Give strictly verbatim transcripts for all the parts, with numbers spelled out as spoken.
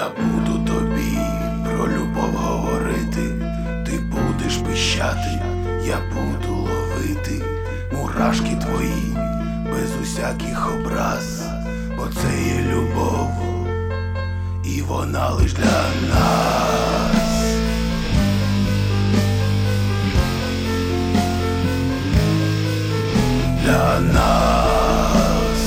Я буду тобі про любов говорити, ти будеш пищати, я буду ловити мурашки твої без усяких образ, бо це є любов, і вона лиш для нас. Для нас.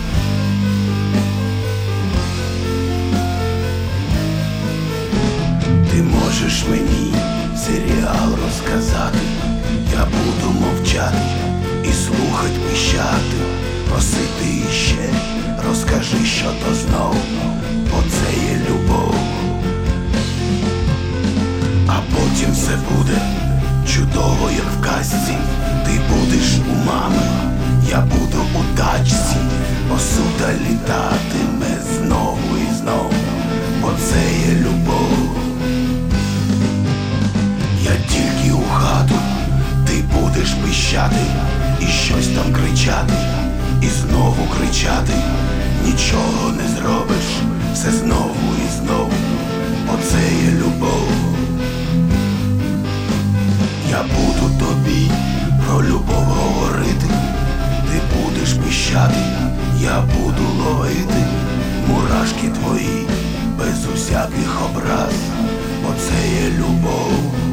Ти можеш мені серіал розказати, я буду мовчати і слухать пищати, просити іще, розкажи, що то знов, бо це є любов. А потім все буде чудово, як в казці. Ти будеш у мами, я буду у тачці, посуда літатиме знову і знову, бо це є любов. Я тільки у хату, ти будеш пищати і щось там кричати, і знову кричати. Нічого не зробиш, все знову і знову, бо це є любов. Я буду тобі про любов говорити, ти будеш пищати, я буду ловити мурашки твої без усяких образ, бо це є любов.